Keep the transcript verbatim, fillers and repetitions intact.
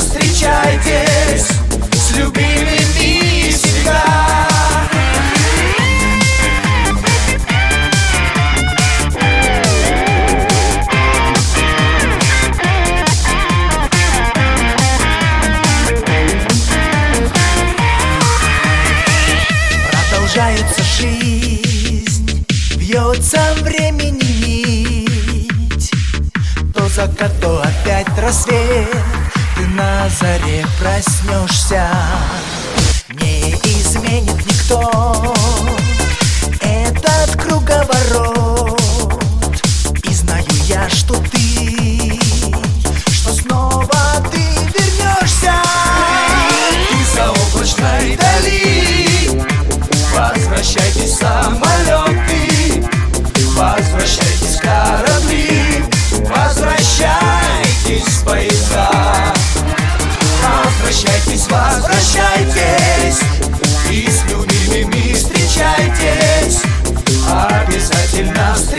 встречайтесь с любимыми всегда. Продолжается жизнь, бьется времени нить, то закат, то опять рассвет, ты на заре проснешься. Не изменит никто этот круговорот, и знаю я, что ты, что снова ты вернешься. Из заоблачной дали возвращайтесь самолеты, возвращайтесь корабли, возвращайтесь поезда. Возвращайтесь, возвращайтесь, и с любимыми встречайтесь. Обязательно встречайтесь.